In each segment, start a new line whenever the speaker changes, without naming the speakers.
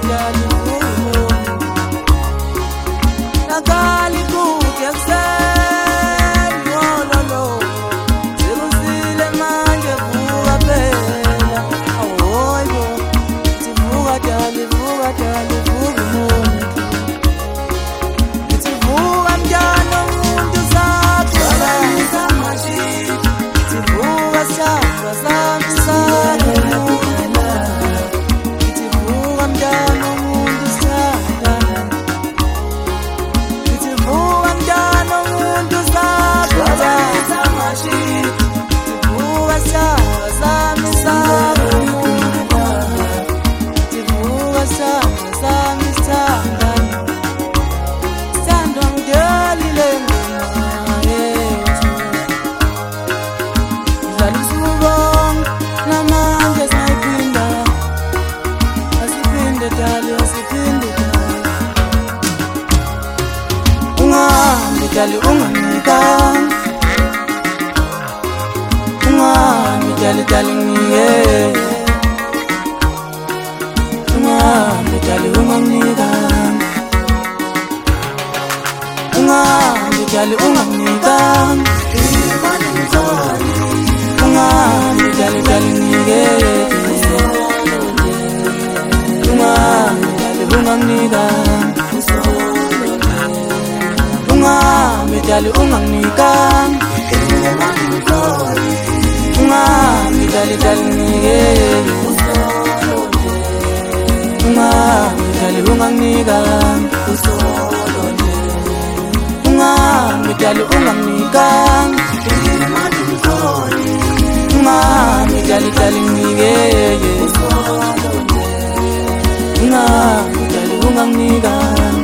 dali vumo nakali kukekuseni ololo sekusile manje vuka phela awoybo sivuka dali vuka umuntu sivuka mjana umuntu sakho sivuka sakho sami sakho sivuka mjana umuntu sakho sivuka mjana umuntu sakho sivuka sakho sami sakho sivuka sakho sami sakho sando mdali lengoma yethu zalusubong namanje sayiphinda asiphinde dali ungahambi dali unganikanga ungahambi dali ngiye ungahambi dali unganikanga ungahambi dali unganikanga ungahambi dali ngiye ungahambi dali unganikanga ungahambi dali unganikanga ungahambi dali ngiye ungahambi dali unganikanga ungahambi dali unganikanga ungahambi dali ngiye ungahambi dali unganikanga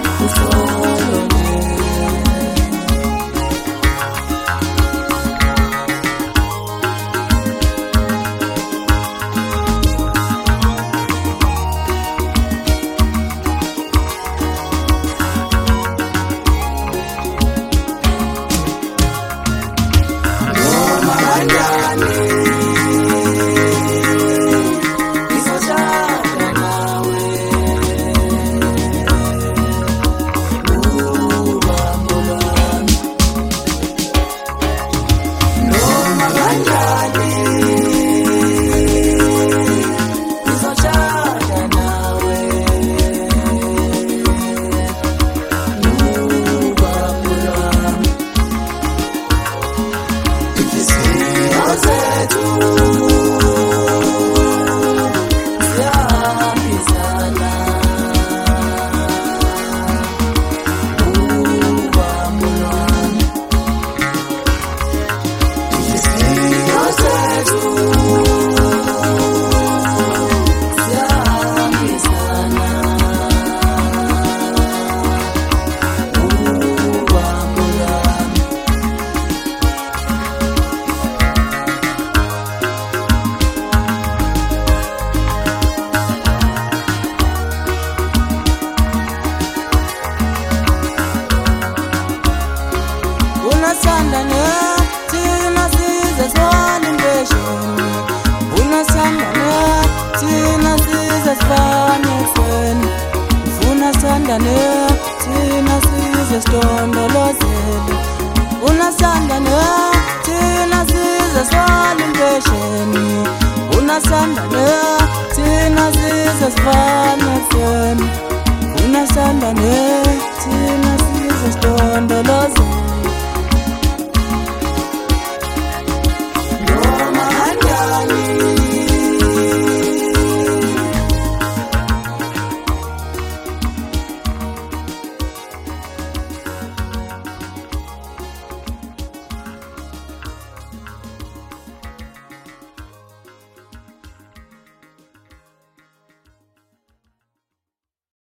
unasandane thina sizesifana impesheni unasandane thina sizesifana esweni ufuna sandane thina sizesitondolozele unasandane thina sizesifana impesheni unasandane thina sizesifana esweni